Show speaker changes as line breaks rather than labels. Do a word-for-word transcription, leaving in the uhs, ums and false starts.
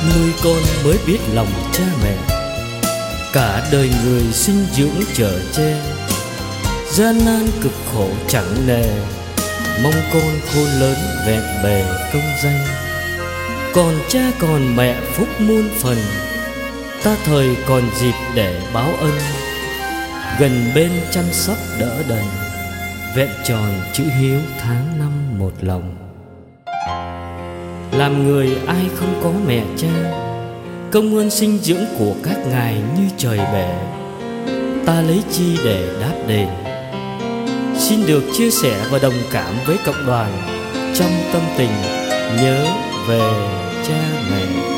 Nuôi con mới biết lòng cha mẹ, cả đời người sinh dưỡng chở che. Gian nan cực khổ chẳng nề, mong con khôn lớn vẹn bề công danh. Còn cha còn mẹ phúc muôn phần, ta thời còn dịp để báo ân. Gần bên chăm sóc đỡ đần, vẹn tròn chữ hiếu tháng năm một lòng. Làm người ai không có mẹ cha, công ơn sinh dưỡng của các ngài như trời bể. Ta lấy chi để đáp đền, xin được chia sẻ và đồng cảm với cộng đoàn trong tâm tình nhớ về cha mẹ.